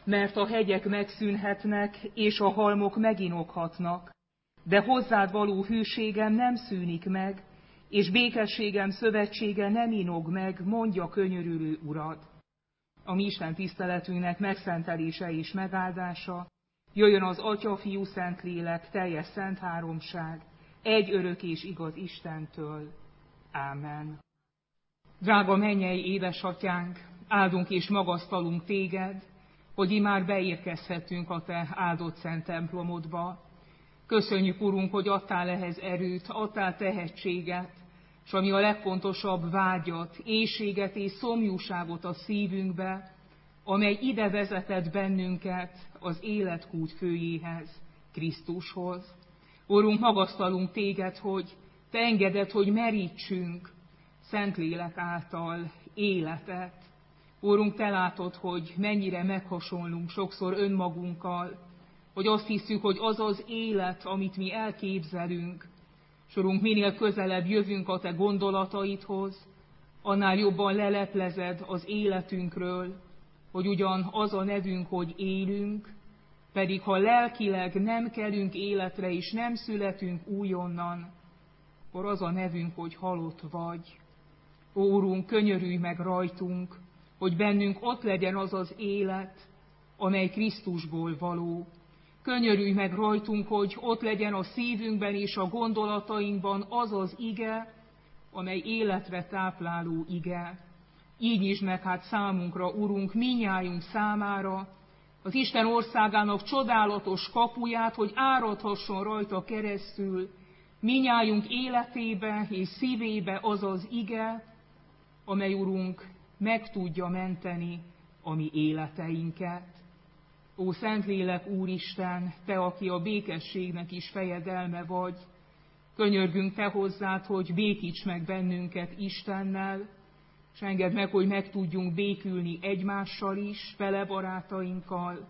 Mert a hegyek megszűnhetnek, és a halmok meginokhatnak, de hozzád való hűségem nem szűnik meg, és békességem szövetsége nem inog meg, mondja könyörülő Urad. A mi Isten tiszteletünknek megszentelése és megáldása jöjjön az Atya, Fiú, Szentlélek, teljes szent háromság, egy örök és igaz Istentől. Ámen. Drága mennyei édesatyánk, áldunk és magasztalunk téged, hogy immár beérkezhetünk a te áldott szent templomodba. Köszönjük, Urunk, hogy adtál ehhez erőt, adtál tehetséget, és ami a legfontosabb vágyat, éhséget és szomjúságot a szívünkbe, amely ide vezetett bennünket az életkút főjéhez, Krisztushoz. Urunk, magasztalunk téged, hogy te engeded, hogy merítsünk Szentlélek által életet. Úrunk, te látod, hogy mennyire meghasonlunk sokszor önmagunkkal, hogy azt hiszük, hogy az az élet, amit mi elképzelünk, és Urunk, minél közelebb jövünk a te gondolataidhoz, annál jobban leleplezed az életünkről, hogy ugyan az a nevünk, hogy élünk, pedig ha lelkileg nem kelünk életre és nem születünk újonnan, akkor az a nevünk, hogy halott vagy. Ó, Urunk, könyörülj meg rajtunk, hogy bennünk ott legyen az az élet, amely Krisztusból való. Könyörülj meg rajtunk, hogy ott legyen a szívünkben és a gondolatainkban az az ige, amely életre tápláló ige. Így nyisd meg hát számunkra, Urunk, minnyájunk számára, az Isten országának csodálatos kapuját, hogy áradhasson rajta keresztül minnyájunk életébe és szívébe az az ige, amely, Urunk, meg tudja menteni a mi életeinket. Ó, Szentlélek Úristen, te, aki a békességnek is fejedelme vagy, könyörgünk te hozzád, hogy békíts meg bennünket Istennel, és engedd meg, hogy meg tudjunk békülni egymással is, vele barátainkkal.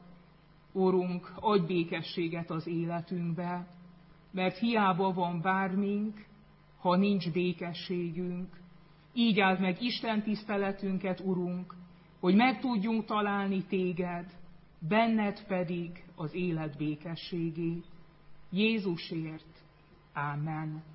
Urunk, adj békességet az életünkbe, mert hiába van bármink, ha nincs békességünk. Így áld meg Isten tiszteletünket, Urunk, hogy meg tudjunk találni téged, benned pedig az élet békességét. Jézusért. Ámen.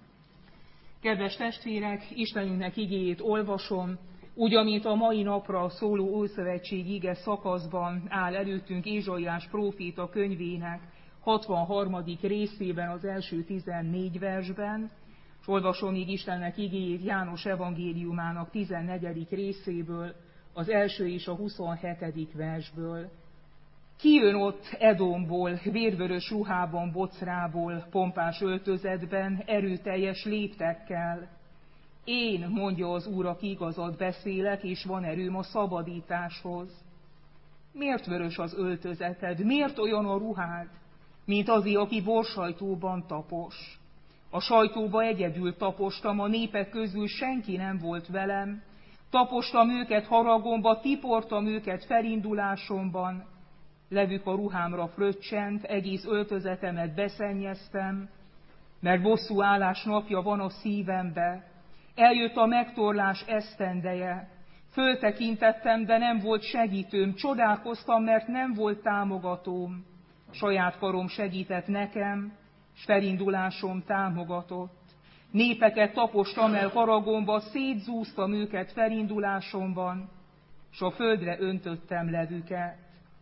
Kedves testvérek, Istenünknek igéjét olvasom, úgy, amint a mai napra szóló Ószövetség ige szakaszban áll előttünk Ézsaiás próféta könyvének 63. részében, az első 14 versben, és olvasom még Istennek igéjét János evangéliumának 14. részéből, az első és a 27. versből. Ki jön ott Edomból, vérvörös ruhában, bocrából, pompás öltözetben, erőteljes léptekkel? Én, mondja az Úr, aki igazat beszélek, és van erőm a szabadításhoz. Miért vörös az öltözeted? Miért olyan a ruhád, mint azé, aki borsajtóban tapos? A sajtóba egyedül tapostam, a népek közül senki nem volt velem. Tapostam őket haragomba, tiportam őket felindulásomban. Levük a ruhámra fröccsent, egész öltözetemet beszennyeztem, mert bosszúállás napja van a szívembe. Eljött a megtorlás esztendeje. Föltekintettem, de nem volt segítőm. Csodálkoztam, mert nem volt támogatóm. Saját karom segített nekem, s felindulásom támogatott. Népeket tapostam el haragomba, szétzúztam őket felindulásomban, s a földre öntöttem levüket.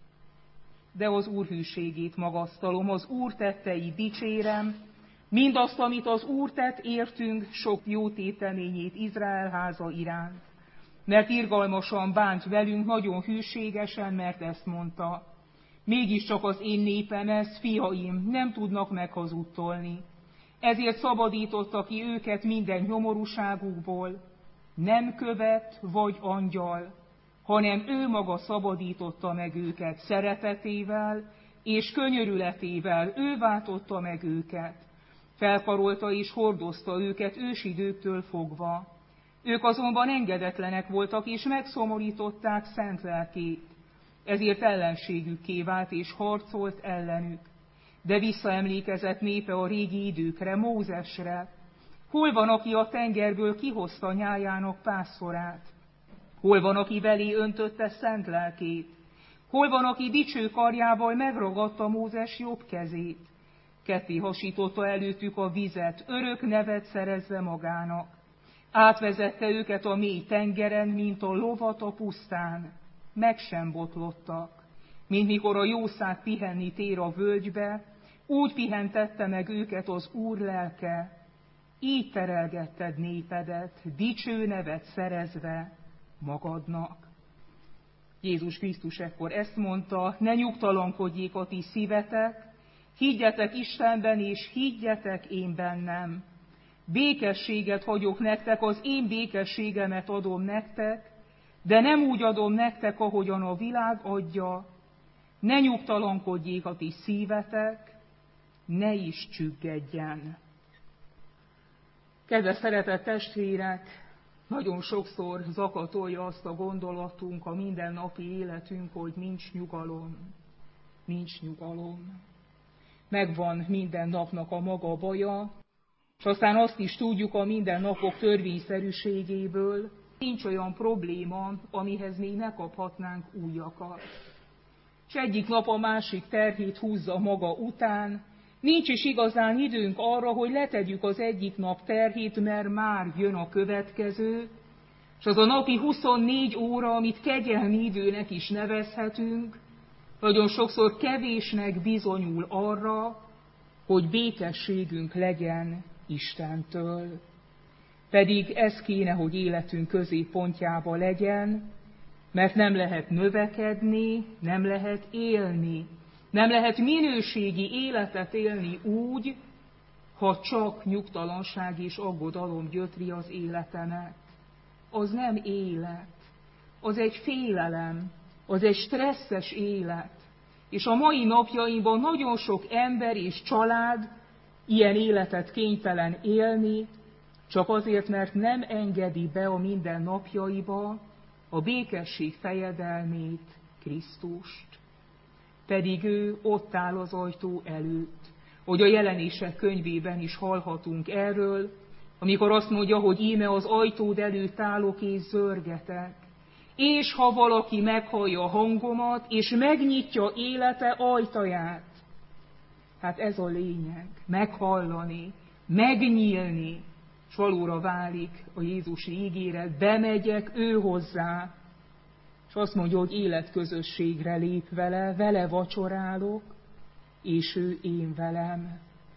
De az Úr hűségét magasztalom, az Úr tetteit dicsérem, mindazt, amit az Úr tett értünk, sok jó téteményét Izrael háza iránt. Mert irgalmasan bánt velünk, nagyon hűségesen, mert ezt mondta. Mégiscsak az én népem ez, fiaim, nem tudnak meghazudtolni. Ezért szabadította ki őket minden nyomorúságukból, nem követ vagy angyal, hanem ő maga szabadította meg őket szeretetével és könyörületével, ő váltotta meg őket. Felkarolta és hordozta őket ősidőktől fogva. Ők azonban engedetlenek voltak, és megszomorították szent lelkét. Ezért ellenségükké vált és harcolt ellenük. De visszaemlékezett népe a régi időkre, Mózesre. Hol van, aki a tengerből kihozta nyájának pásztorát? Hol van, aki belé öntötte szent lelkét? Hol van, aki dicső karjával megragadta Mózes jobb kezét? Ketté hasította előttük a vizet, örök nevet szerezve magának. Átvezette őket a mély tengeren, mint a lovat a pusztán. Meg sem botlottak, mint mikor a jószág pihenni tér a völgybe, úgy pihentette meg őket az Úr lelke. Így terelgetted népedet, dicső nevet szerezve magadnak. Jézus Krisztus ekkor ezt mondta, ne nyugtalankodjék a ti szívetek, higgyetek Istenben, és higgyetek én bennem. Békességet hagyok nektek, az én békességemet adom nektek, de nem úgy adom nektek, ahogyan a világ adja. Ne nyugtalankodjék a ti szívetek, ne is csüggedjen. Kedves szeretett testvérek, nagyon sokszor zakatolja azt a gondolatunk a mindennapi életünk, hogy nincs nyugalom. Nincs nyugalom. Megvan minden napnak a maga baja, és aztán azt is tudjuk a mindennapok törvényszerűségéből, nincs olyan probléma, amihez még ne kaphatnánk újakat. És egyik nap a másik terhét húzza maga után, nincs is igazán időnk arra, hogy letegyük az egyik nap terhét, mert már jön a következő, és az a napi 24 óra, amit kegyelmi időnek is nevezhetünk, nagyon sokszor kevésnek bizonyul arra, hogy békességünk legyen Istentől. Pedig ez kéne, hogy életünk középpontjába legyen, mert nem lehet növekedni, nem lehet élni, nem lehet minőségi életet élni úgy, ha csak nyugtalanság és aggodalom gyötri az életemet. Az nem élet, az egy félelem, az egy stresszes élet. És a mai napjainkban nagyon sok ember és család ilyen életet kénytelen élni, csak azért, mert nem engedi be a mindennapjaiba a békesség fejedelmét, Krisztust. Pedig ő ott áll az ajtó előtt, hogy a Jelenések könyvében is hallhatunk erről, amikor azt mondja, hogy íme az ajtód előtt állok és zörgetek, és ha valaki meghallja a hangomat, és megnyitja élete ajtaját. Hát ez a lényeg, meghallani, megnyílni, és valóra válik a Jézusi ígéret, bemegyek ő hozzá, és azt mondja, hogy életközösségre lép vele vacsorálok, és ő én velem.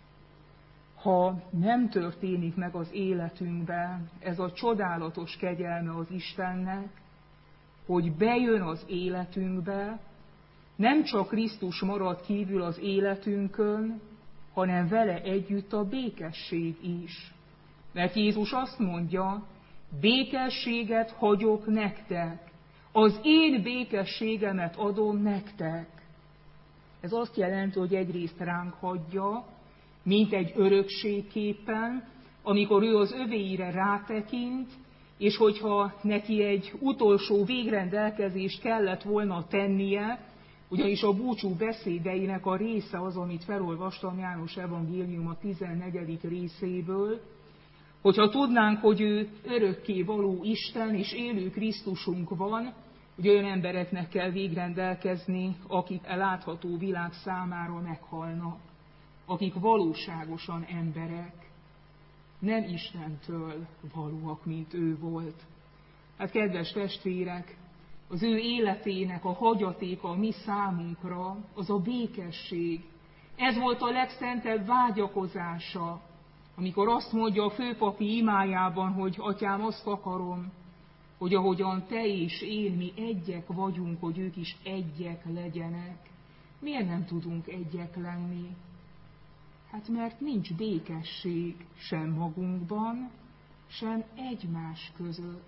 Ha nem történik meg az életünkben ez a csodálatos kegyelme az Istennek, hogy bejön az életünkbe, nem csak Krisztus marad kívül az életünkön, hanem vele együtt a békesség is. Mert Jézus azt mondja, békességet hagyok nektek, az én békességemet adom nektek. Ez azt jelenti, hogy egyrészt ránk hagyja, mint egy örökségképpen, amikor ő az övéire rátekint, és hogyha neki egy utolsó végrendelkezést kellett volna tennie, ugyanis a búcsú beszédeinek a része az, amit felolvastam János evangélium a 14. részéből, hogyha tudnánk, hogy ő örökké való Isten és élő Krisztusunk van, hogy olyan embereknek kell végrendelkezni, akik a látható világ számára meghalnak, akik valóságosan emberek, nem Istentől valóak, mint ő volt. Hát kedves testvérek, az ő életének a hagyatéka a mi számunkra, az a békesség. Ez volt a legszentebb vágyakozása, amikor azt mondja a főpapi imájában, hogy Atyám, azt akarom, hogy ahogyan te és én, mi egyek vagyunk, hogy ők is egyek legyenek. Miért nem tudunk egyek lenni? Hát mert nincs békesség sem magunkban, sem egymás között.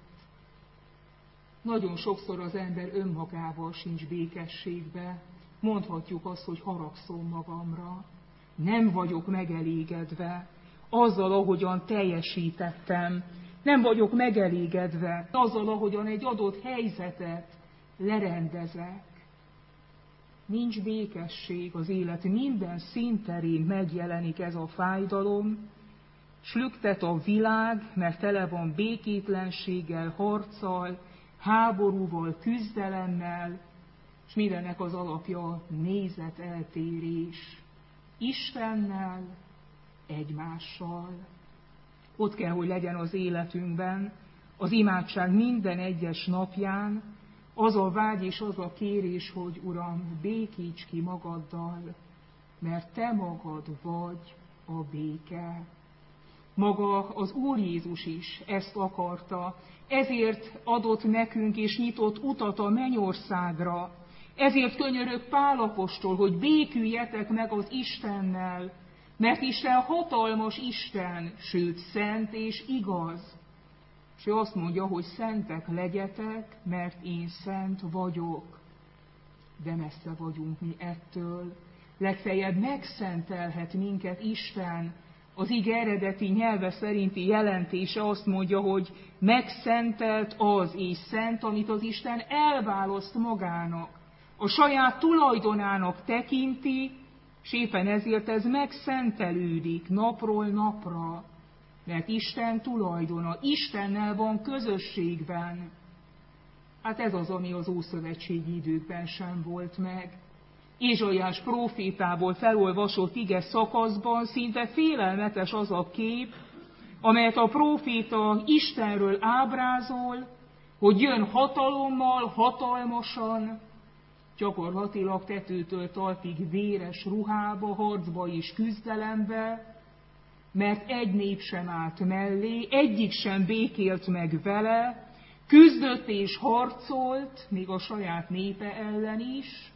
Nagyon sokszor az ember önmagával sincs békességbe. Mondhatjuk azt, hogy haragszom magamra. Nem vagyok megelégedve azzal, ahogyan teljesítettem. Nem vagyok megelégedve azzal, ahogyan egy adott helyzetet lerendezek. Nincs békesség az élet minden színterén megjelenik ez a fájdalom, s lüktet a világ, mert tele van békétlenséggel, harccal, háborúval, küzdelemmel, És mindennek az alapja nézeteltérés. Istennel, egymással. Ott kell, hogy legyen az életünkben, az imádság minden egyes napján, az a vágy és az a kérés, hogy Uram, békíts ki magaddal, mert Te magad vagy a béke. Maga az Úr Jézus is ezt akarta, ezért adott nekünk és nyitott utat a mennyországra, ezért könyörög Pál apostol, hogy béküljetek meg az Istennel, mert Isten hatalmas Isten, sőt szent és igaz. És ő azt mondja, hogy szentek legyetek, mert én szent vagyok. De messze vagyunk mi ettől. Legfeljebb megszentelhet minket Isten. Az ige eredeti nyelve szerinti jelentése azt mondja, hogy megszentelt az és szent, amit az Isten elválaszt magának. A saját tulajdonának tekinti, és éppen ezért ez megszentelődik napról napra. Mert Isten tulajdona, Istennel van közösségben. Hát ez az, ami az ószövetségi időkben sem volt meg. Ézsaiás prófétából felolvasott ige szakaszban szinte félelmetes az a kép, amelyet a próféta Istenről ábrázol, hogy jön hatalommal, hatalmasan, gyakorlatilag tetőtől talpig véres ruhába, harcba és küzdelembe, mert egy nép sem állt mellé, egyik sem békélt meg vele, küzdött és harcolt, még a saját népe ellen is,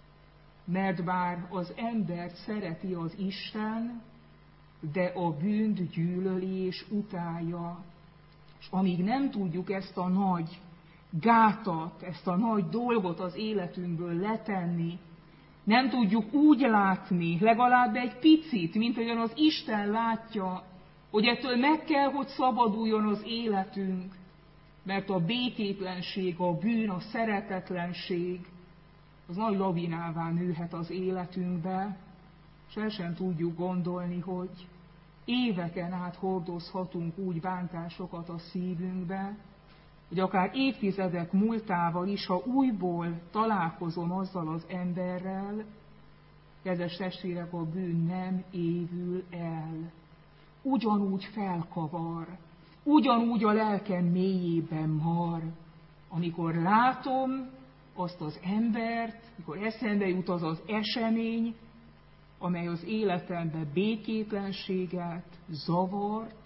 mert bár az embert szereti az Isten, de a bűnt gyűlöli és utálja. És amíg nem tudjuk ezt a nagy gátat, ezt a nagy dolgot az életünkből letenni, nem tudjuk úgy látni, legalább egy picit, mint olyan az Isten látja, hogy ettől meg kell, hogy szabaduljon az életünk, mert a békétlenség, a bűn, a szeretetlenség, az nagy lavinává nőhet az életünkbe, és el sem tudjuk gondolni, hogy éveken át hordozhatunk úgy bántásokat a szívünkbe, hogy akár évtizedek múltával is, ha újból találkozom azzal az emberrel, kedves testvérek, a bűn nem évül el. Ugyanúgy felkavar, ugyanúgy a lelkem mélyében mar, amikor látom azt az embert, mikor eszembe jut az az esemény, amely az életembe békétlenséget, zavart,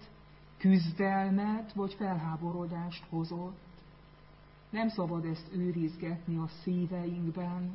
küzdelmet vagy felháborodást hozott. Nem szabad ezt őrizgetni a szíveinkben.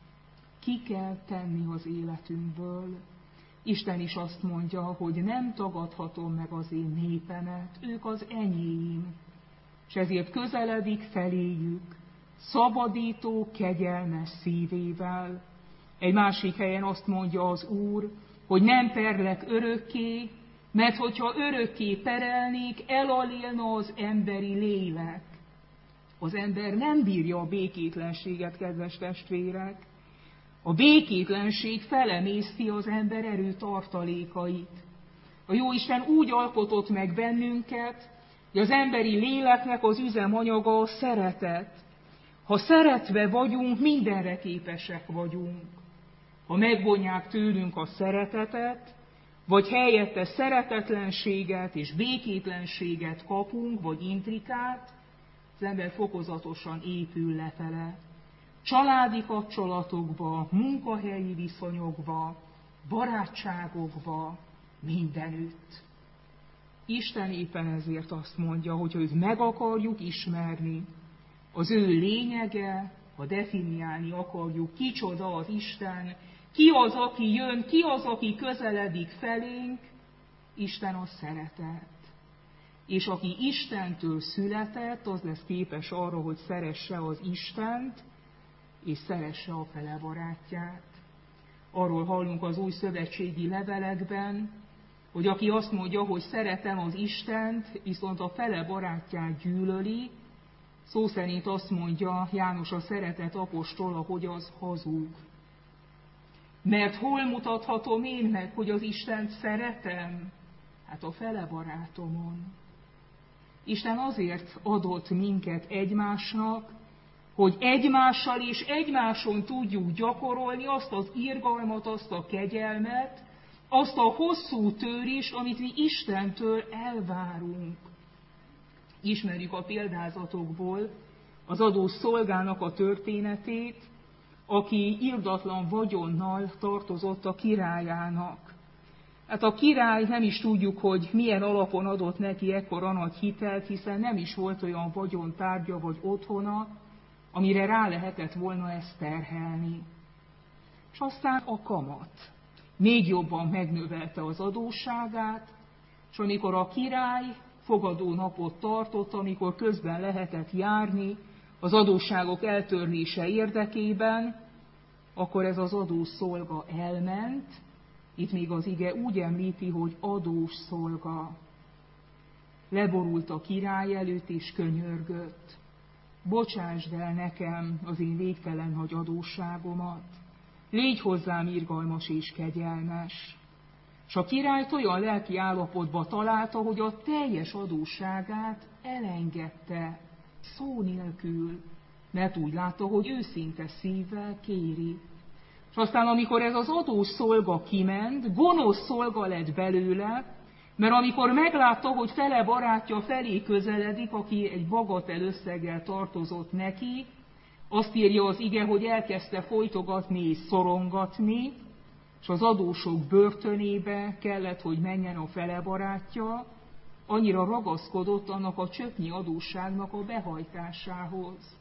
Ki kell tenni az életünkből. Isten is azt mondja, hogy nem tagadhatom meg az én népemet, ők az enyém. És ezért közeledik feléjük, szabadító, kegyelmes szívével. Egy másik helyen azt mondja az Úr, hogy nem perlek örökké, mert hogyha örökké perelnék, elalélna az emberi lélek. Az ember nem bírja a békétlenséget, kedves testvérek. A békétlenség felemészti az ember erőtartalékait. A Jóisten úgy alkotott meg bennünket, hogy az emberi léleknek az üzemanyaga a szeretet. Ha szeretve vagyunk, mindenre képesek vagyunk. Ha megvonják tőlünk a szeretetet, vagy helyette szeretetlenséget és békétlenséget kapunk, vagy intrikát, az ember fokozatosan épül lefele. Családi kapcsolatokba, munkahelyi viszonyokba, barátságokba, mindenütt. Isten éppen ezért azt mondja, hogy őt meg akarjuk ismerni, az ő lényege, ha definiálni akarjuk, kicsoda az Isten, ki az, aki jön, ki az, aki közeledik felénk, Isten a szeretet. És aki Istentől született, az lesz képes arra, hogy szeresse az Istent, és szeresse a fele barátját. Arról hallunk az új szövetségi levelekben, hogy aki azt mondja, hogy szeretem az Istent, viszont a fele barátját gyűlöli, szó szerint azt mondja János a szeretet apostola, hogy az hazug. Mert hol mutathatom én meg, hogy az Istent szeretem? Hát a fele barátomon. Isten azért adott minket egymásnak, hogy egymással és egymáson tudjuk gyakorolni azt az irgalmat, azt a kegyelmet, azt a hosszú törést, amit mi Istentől elvárunk. Ismerjük a példázatokból az adós szolgának a történetét, aki irdatlan vagyonnal tartozott a királyának. Hát a király, nem is tudjuk, hogy milyen alapon adott neki ekkora nagy hitelt, hiszen nem is volt olyan vagyontárgya vagy otthona, amire rá lehetett volna ezt terhelni. És aztán a kamat még jobban megnövelte az adósságát, és amikor a király fogadó napot tartott, amikor közben lehetett járni az adósságok eltörlése érdekében, akkor ez az adós szolga elment. Itt még az ige úgy említi, hogy adós szolga. Leborult a király előtt és könyörgött. Bocsásd el nekem az én végtelen nagy adósságomat. Légy hozzám irgalmas és kegyelmes. És a királyt olyan lelki állapotba találta, hogy a teljes adósságát elengedte, szó nélkül, mert úgy látta, hogy őszinte szívvel kéri. És aztán, amikor ez az adós szolga kiment, gonosz szolga lett belőle, mert amikor meglátta, hogy fele barátja felé közeledik, aki egy bagatel összeggel tartozott neki, azt írja az ige, hogy elkezdte folytogatni és szorongatni, és az adósok börtönébe kellett, hogy menjen a fele barátja, annyira ragaszkodott annak a csöpnyi adósságnak a behajtásához.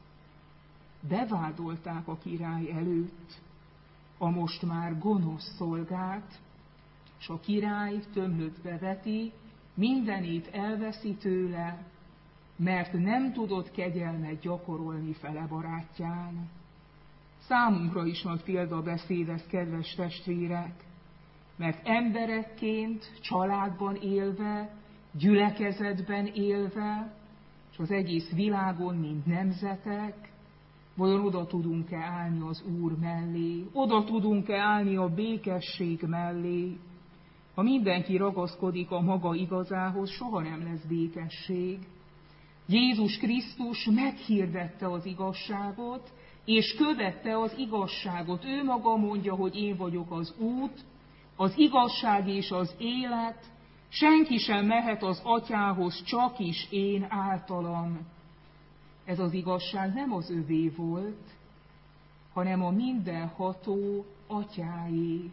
Bevádolták a király előtt a most már gonosz szolgát, és a király tömlöcbe veti, mindenét elveszi tőle, mert nem tudott kegyelmet gyakorolni fele barátján. Számunkra is nagy példabeszéd ez, kedves testvérek, mert emberekként, családban élve, gyülekezetben élve, és az egész világon, mint nemzetek, vajon oda tudunk-e állni az Úr mellé, oda tudunk-e állni a békesség mellé. Ha mindenki ragaszkodik a maga igazához, soha nem lesz békesség. Jézus Krisztus meghirdette az igazságot, és követte az igazságot. Ő maga mondja, hogy én vagyok az út, az igazság és az élet, senki sem mehet az Atyához, csak is én általam. Ez az igazság nem az övé volt, hanem a mindenható Atyáé.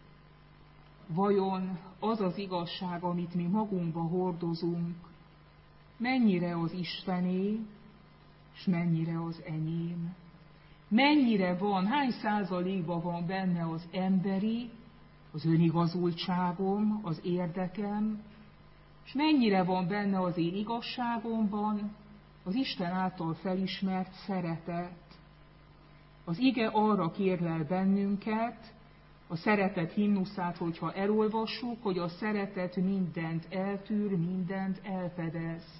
Vajon az az igazság, amit mi magunkba hordozunk, mennyire az Istené, és mennyire az enyém? Mennyire van, hány százalékban van benne az emberi, az önigazultságom, az érdekem, és mennyire van benne az én igazságomban az Isten által felismert szeretet. Az ige arra kérlel bennünket, a szeretet himnuszát, hogyha elolvassuk, hogy a szeretet mindent eltűr, mindent elfedez.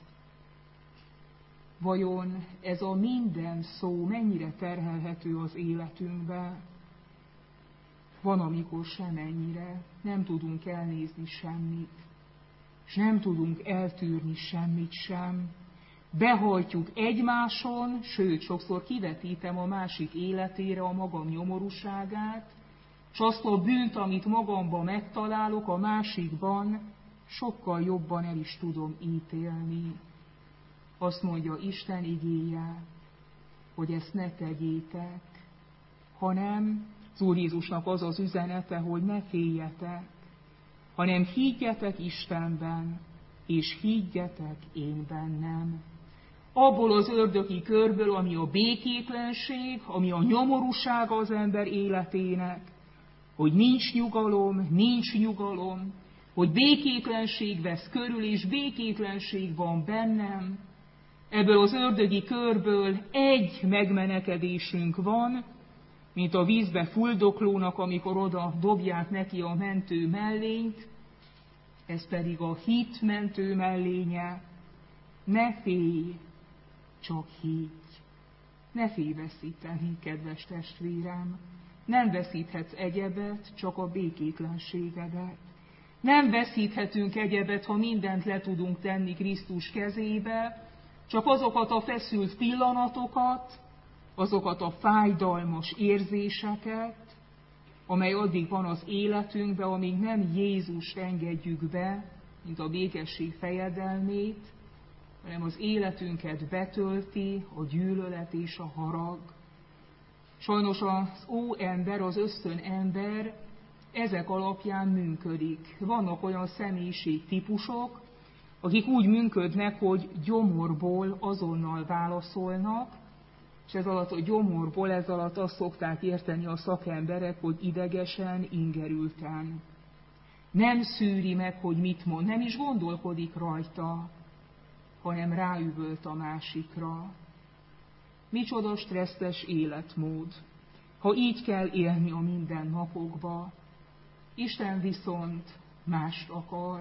Vajon ez a minden szó mennyire terhelhető az életünkbe? Van, amikor semennyire nem tudunk elnézni semmit, és nem tudunk eltűrni semmit sem. Behajtjuk egymáson, sőt, sokszor kivetítem a másik életére a magam nyomorúságát, és azt a bűnt, amit magamban megtalálok, a másikban sokkal jobban el is tudom ítélni. Azt mondja Isten igéje, hogy ezt ne tegyétek, hanem az Úr Jézusnak az az üzenete, hogy ne féljetek, hanem higgyetek Istenben, és higgyetek én bennem. Abból az ördögi körből, ami a békétlenség, ami a nyomorúsága az ember életének, hogy nincs nyugalom, hogy békétlenség vesz körül, és békétlenség van bennem. Ebből az ördögi körből egy megmenekedésünk van, mint a vízbe fuldoklónak, amikor oda dobják neki a mentő mellényt, ez pedig a hit mentő mellénye. Ne félj, csak higgy. Ne félj veszíteni, kedves testvérem. Nem veszíthetsz egyebet, csak a békétlenségedet. Nem veszíthetünk egyebet, ha mindent le tudunk tenni Krisztus kezébe, csak azokat a feszült pillanatokat, azokat a fájdalmas érzéseket, amely addig van az életünkben, amíg nem Jézust engedjük be, mint a békesség fejedelmét, hanem az életünket betölti a gyűlölet és a harag. Sajnos az óember, az ösztönember ezek alapján működik. Vannak olyan személyiségtípusok, akik úgy működnek, hogy gyomorból azonnal válaszolnak, és ez alatt a gyomorból, ez alatt azt szokták érteni a szakemberek, hogy idegesen, ingerülten. Nem szűri meg, hogy mit mond, nem is gondolkodik rajta, hanem ráüvölt a másikra. Micsoda stresszes életmód, ha így kell élni a mindennapokba. Isten viszont mást akar,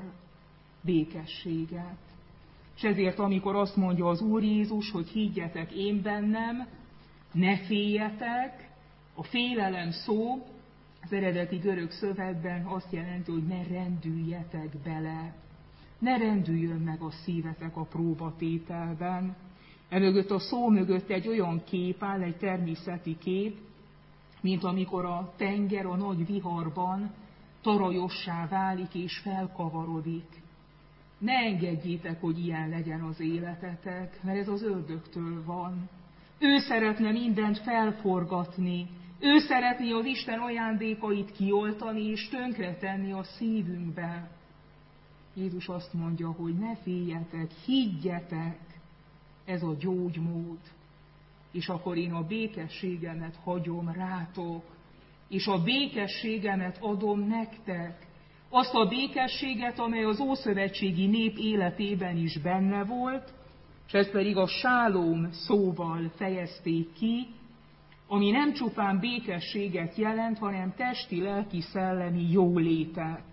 békességet. És ezért, amikor azt mondja az Úr Jézus, hogy higgyetek én bennem, ne féljetek, a félelem szó az eredeti görög szövegben azt jelenti, hogy ne rendüljetek bele. Ne rendüljön meg a szívetek a próbatételben. Emögött a szó mögött egy olyan kép áll, egy természeti kép, mint amikor a tenger a nagy viharban tarajossá válik és felkavarodik. Ne engedjétek, hogy ilyen legyen az életetek, mert ez az ördögtől van. Ő szeretne mindent felforgatni, ő szeretné az Isten ajándékait kioltani és tönkretenni a szívünkbe. Jézus azt mondja, hogy ne féljetek, higgyetek, ez a gyógymód, és akkor én a békességemet hagyom rátok, és a békességemet adom nektek. Azt a békességet, amely az ószövetségi nép életében is benne volt, és ezt pedig a sálóm szóval fejezték ki, ami nem csupán békességet jelent, hanem testi, lelki, szellemi jólétet.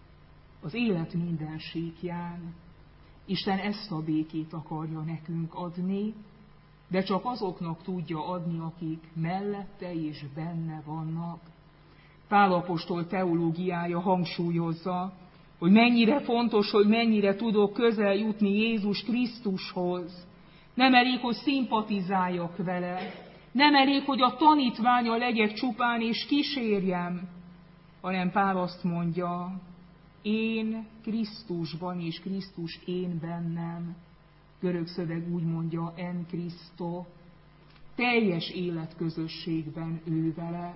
Az élet minden síkján. Isten ezt a békét akarja nekünk adni, de csak azoknak tudja adni, akik mellette és benne vannak. Pál apostol teológiája hangsúlyozza, hogy mennyire fontos, hogy mennyire tudok közel jutni Jézus Krisztushoz. Nem elég, hogy szimpatizáljak vele, nem elég, hogy a tanítványa legyek csupán és kísérjem, hanem Pál azt mondja, én Krisztusban és Krisztus én bennem. Görög szöveg úgy mondja, en Kriszto, teljes életközösségben ő vele.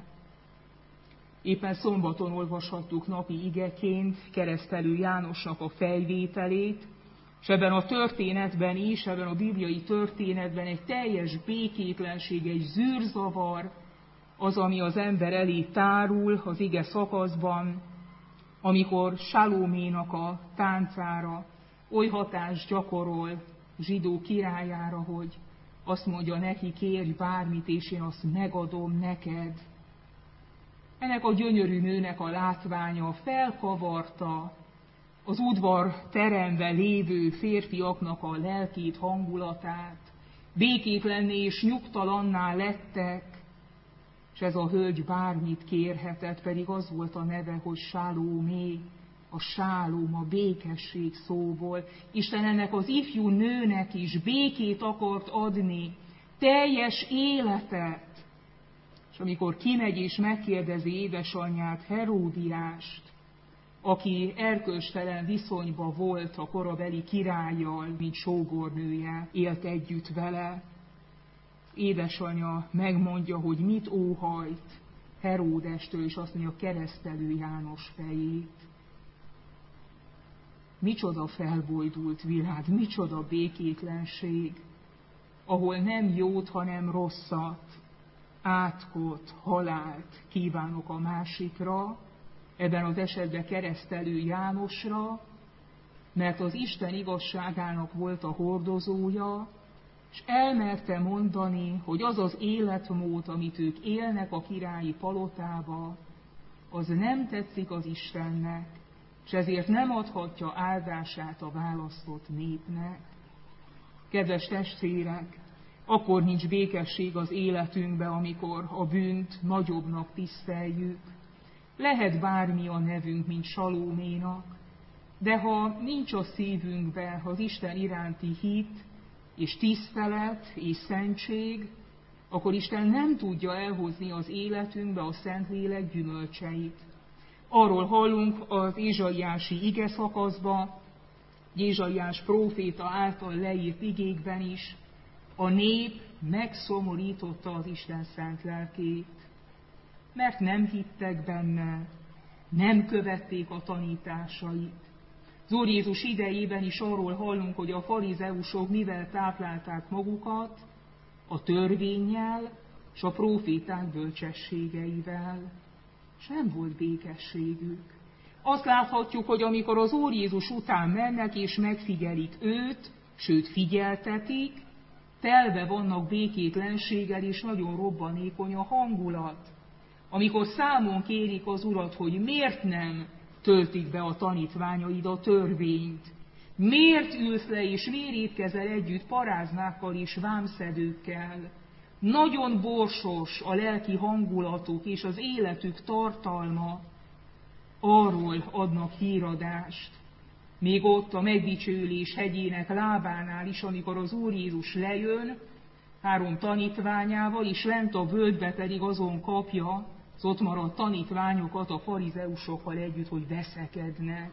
Éppen szombaton olvashattuk napi igeként Keresztelő Jánosnak a fejvételét, és ebben a történetben is, ebben a bibliai történetben egy teljes békétlenség, egy zűrzavar az, ami az ember elé tárul az ige szakaszban, amikor Salóménak a táncára oly hatást gyakorol zsidó királyára, hogy azt mondja neki, kérj bármit, és én azt megadom neked. Ennek a gyönyörű nőnek a látványa felkavarta az udvar teremben lévő férfiaknak a lelkét, hangulatát, békétlenné és nyugtalanná lettek, és ez a hölgy bármit kérhetett, pedig az volt a neve, hogy Salómé, a sálom, a békesség szóból. Isten ennek az ifjú nőnek is békét akart adni, teljes életet. És amikor kimegy és megkérdezi édesanyját, Heródiást, aki erkölcstelen viszonyban volt a korabeli királlyal, mint sógornője, élt együtt vele, édesanyja megmondja, hogy mit óhajt Heródestől, és azt mondja, Keresztelő János fejét. Micsoda felbojdult világ, micsoda békétlenség, ahol nem jót, hanem rosszat, átkot, halált kívánok a másikra, ebben az esetben Keresztelő Jánosra, mert az Isten igazságának volt a hordozója, és elmerte mondani, hogy az az életmód, amit ők élnek a királyi palotába, az nem tetszik az Istennek, és ezért nem adhatja áldását a választott népnek. Kedves testvérek, akkor nincs békesség az életünkben, amikor a bűnt nagyobbnak tiszteljük. Lehet bármi a nevünk, mint Salóménak, de ha nincs a szívünkben az Isten iránti hit, és tisztelet, és szentség, akkor Isten nem tudja elhozni az életünkbe a Szentlélek gyümölcseit. Arról hallunk az ézsaiási ige szakaszban, Ézsaiás próféta által leírt igékben is, a nép megszomorította az Isten szent lelkét, mert nem hittek benne, nem követték a tanításait. Az Úr Jézus idejében is arról hallunk, hogy a farizeusok mivel táplálták magukat, a törvénnyel és a próféták bölcsességeivel, és nem volt békességük. Azt láthatjuk, hogy amikor az Úr Jézus után mennek és megfigyelik őt, sőt figyeltetik, telve vannak békétlenséggel, és nagyon robbanékony a hangulat. Amikor számon kérik az Urat, hogy miért nem töltik be a tanítványaid a törvényt, miért ülsz le és miért étkezel együtt paráznákkal és vámszedőkkel, nagyon borsos a lelki hangulatuk és az életük tartalma, arról adnak híradást. Még ott a megdicsőlés hegyének lábánál is, amikor az Úr Jézus lejön, 3 tanítványával, és lent a völgybe pedig azon kapja az ott maradt tanítványokat a farizeusokkal együtt, hogy veszekednek.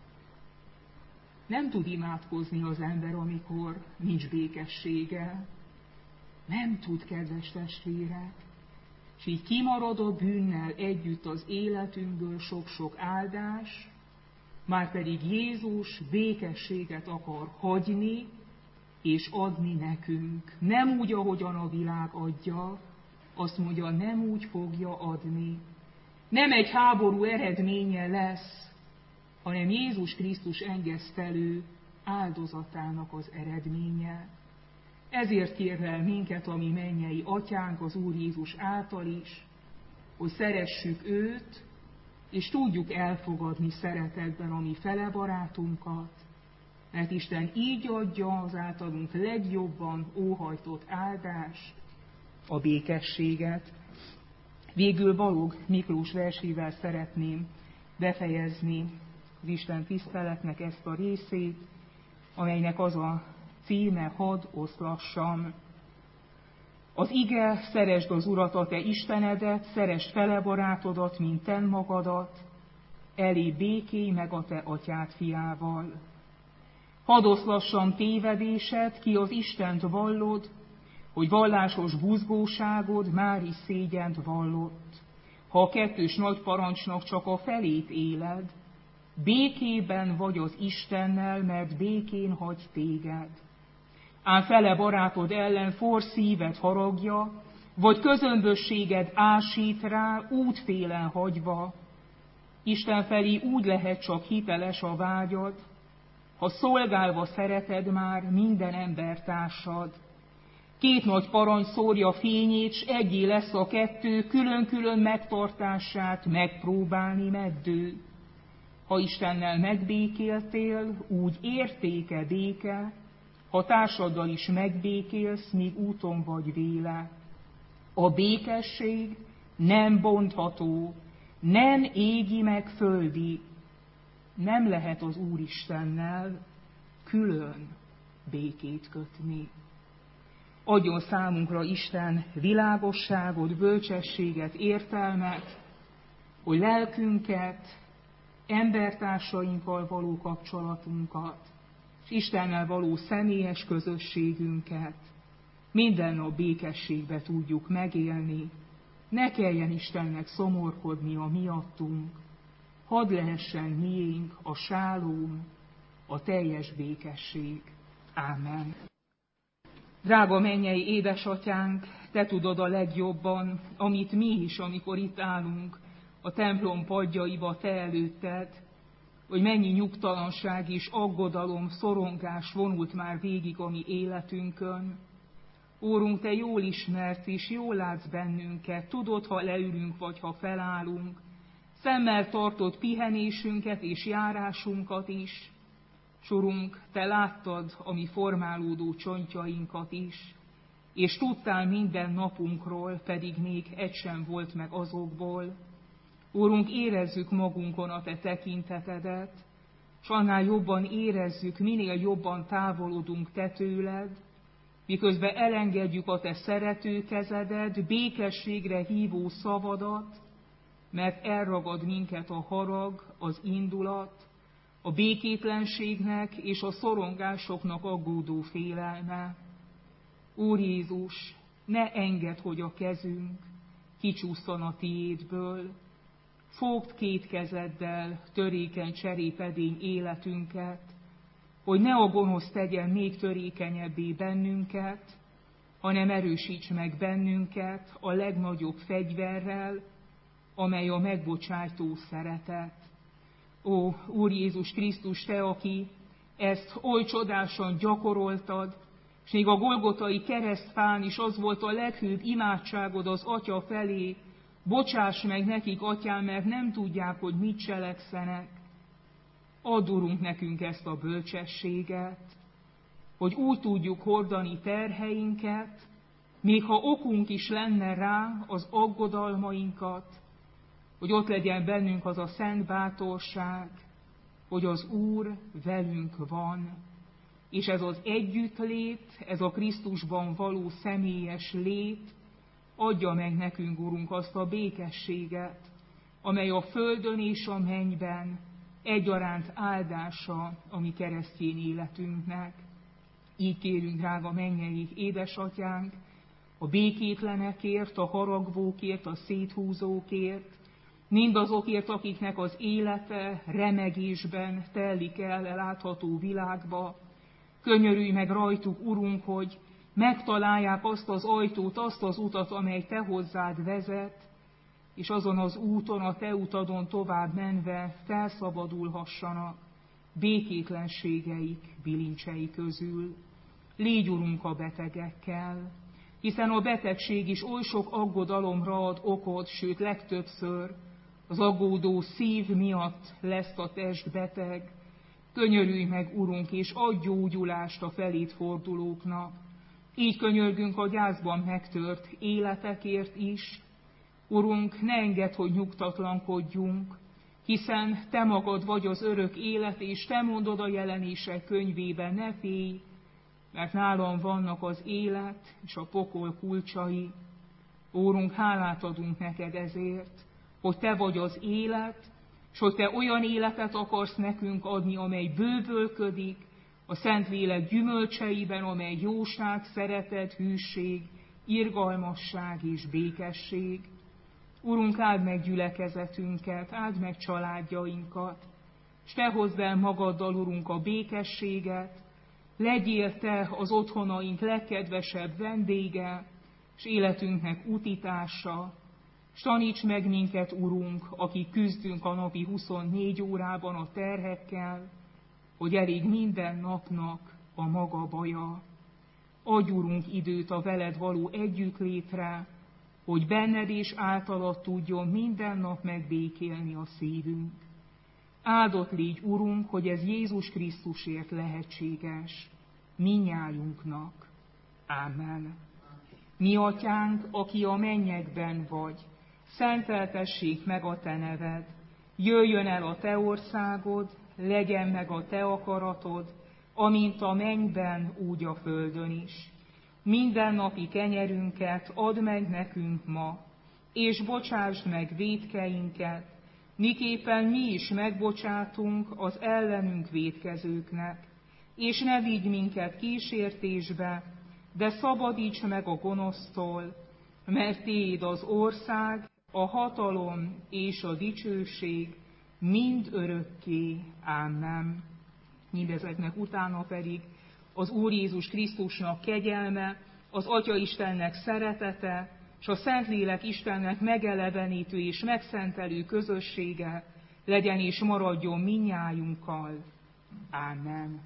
Nem tud imádkozni az ember, amikor nincs békessége. Nem tud, kedves testvérek. És így kimarad a bűnnel együtt az életünkből sok-sok áldás, márpedig Jézus békességet akar hagyni és adni nekünk. Nem úgy, ahogyan a világ adja, azt mondja, nem úgy fogja adni. Nem egy háború eredménye lesz, hanem Jézus Krisztus engesztelő áldozatának az eredménye. Ezért kér el minket a mi mennyei Atyánk az Úr Jézus által is, hogy szeressük őt, és tudjuk elfogadni szeretetben a mi felebarátunkat, mert Isten így adja az általunk legjobban óhajtott áldást, a békességet. Végül Balogh Miklós versével szeretném befejezni az Isten tiszteletnek ezt a részét, amelynek az a címe, hadd oszlassam. Az ige, szeresd az Urat, a te Istenedet, szeresd felebarátodat, mint te magadat, elé békélj meg a te atyád fiával. Hadd oszlassam tévedésed, ki az Istent vallod, hogy vallásos buzgóságod már is szégyent vallott. Ha a 2 nagy parancsnak csak a felét éled, békében vagy az Istennel, mert békén hagy téged. Ám fele barátod ellen forr szíved haragja, vagy közömbösséged ásít rá, útfélen hagyva. Isten felé úgy lehet csak hiteles a vágyad, ha szolgálva szereted már minden embertársad. 2 nagy parancs szórja fényét, s egyé lesz a 2, külön-külön megtartását megpróbálni meddő. Ha Istennel megbékéltél, úgy értéke béke, ha társaddal is megbékélsz, míg úton vagy véle. A békesség nem bontható, nem égi meg földi, nem lehet az Úristennel külön békét kötni. Adjon számunkra Isten világosságot, bölcsességet, értelmet, hogy lelkünket, embertársainkkal való kapcsolatunkat, és Istennel való személyes közösségünket minden nap békességbe tudjuk megélni. Ne kelljen Istennek szomorkodnia miattunk, hadd lehessen miénk a sálóm, a teljes békesség. Ámen. Drága mennyei édesatyánk, te tudod a legjobban, amit mi is, amikor itt állunk a templom padjaiba te előtted, hogy mennyi nyugtalanság és aggodalom, szorongás vonult már végig a mi életünkön. Úrunk, te jól ismersz és jól látsz bennünket, tudod, ha leülünk vagy ha felállunk, szemmel tartod pihenésünket és járásunkat is. S Urunk, te láttad a mi formálódó csontjainkat is, és tudtál minden napunkról, pedig még egy sem volt meg azokból. Úrunk, érezzük magunkon a te tekintetedet, s annál jobban érezzük, minél jobban távolodunk te tőled, miközben elengedjük a te szerető kezedet, békességre hívó szavadat, mert elragad minket a harag, az indulat, a békétlenségnek és a szorongásoknak aggódó félelme. Úr Jézus, ne engedd, hogy a kezünk kicsúszson a tiédből. Fogd két kezeddel törékeny cserépedény életünket, hogy ne a gonosz tegyen még törékenyebbé bennünket, hanem erősíts meg bennünket a legnagyobb fegyverrel, amely a megbocsájtó szeretet. Ó, Úr Jézus Krisztus, te, aki ezt oly csodásan gyakoroltad, és még a golgotai keresztfán is az volt a leghőbb imádságod az Atya felé, bocsáss meg nekik, Atyám, mert nem tudják, hogy mit cselekszenek. Add, Urunk, nekünk ezt a bölcsességet, hogy úgy tudjuk hordani terheinket, még ha okunk is lenne rá, az aggodalmainkat, hogy ott legyen bennünk az a szent bátorság, hogy az Úr velünk van, és ez az együttlét, ez a Krisztusban való személyes lét adja meg nekünk, Urunk, azt a békességet, amely a földön és a mennyben egyaránt áldása a mi keresztény életünknek. Így kérünk, drága mennyei édesatyánk, a békétlenekért, a haragvókért, a széthúzókért, mindazokért, akiknek az élete remegésben telik el látható világba. Könyörülj meg rajtuk, Urunk, hogy megtalálják azt az ajtót, azt az utat, amely te hozzád vezet, és azon az úton, a te utadon tovább menve felszabadulhassanak békétlenségeik, bilincsei közül. Légy, Urunk, a betegekkel, hiszen a betegség is oly sok aggodalomra ad okot, sőt legtöbbször az aggódó szív miatt lesz a test beteg. Könyörülj meg, Urunk, és adj gyógyulást a feléd fordulóknak. Így könyörgünk a gyászban megtört életekért is. Urunk, ne engedd, hogy nyugtatlankodjunk, hiszen te magad vagy az örök élet, és te mondod a Jelenések könyvében, ne félj, mert nálam vannak az élet és a pokol kulcsai. Úrunk, hálát adunk neked ezért, hogy te vagy az élet, és hogy te olyan életet akarsz nekünk adni, amely bővölködik a Szentlélek gyümölcseiben, amely jóság, szeretet, hűség, irgalmasság és békesség. Urunk, áld meg gyülekezetünket, áld meg családjainkat, és te hozd el magaddal, Urunk, a békességet, legyél te az otthonaink legkedvesebb vendége, és életünknek utitása, s taníts meg minket, Urunk, akik küzdünk a napi 24 órában a terhekkel, hogy elég minden napnak a maga baja. Adj, Urunk, időt a veled való együttlétre, hogy benned és általad tudjon minden nap megbékélni a szívünk. Áldott légy, Urunk, hogy ez Jézus Krisztusért lehetséges mindnyájunknak. Ámen. Mi Atyánk, aki a mennyekben vagy, szenteltessék meg a te neved, jöjjön el a te országod, legyen meg a te akaratod, amint a mennyben, úgy a földön is. Mindennapi kenyerünket add meg nekünk ma, és bocsásd meg vétkeinket, miképpen mi is megbocsátunk az ellenünk vétkezőknek. És ne vigy minket kísértésbe, de szabadíts meg a gonosztól, mert tiéd az ország, a hatalom és a dicsőség mind örökké. Ámen. Mindezeknek utána pedig az Úr Jézus Krisztusnak kegyelme, az Atya Istennek szeretete, és a Szentlélek Istennek megelevenítő és megszentelő közössége legyen és maradjon mindnyájunkkal. Ámen.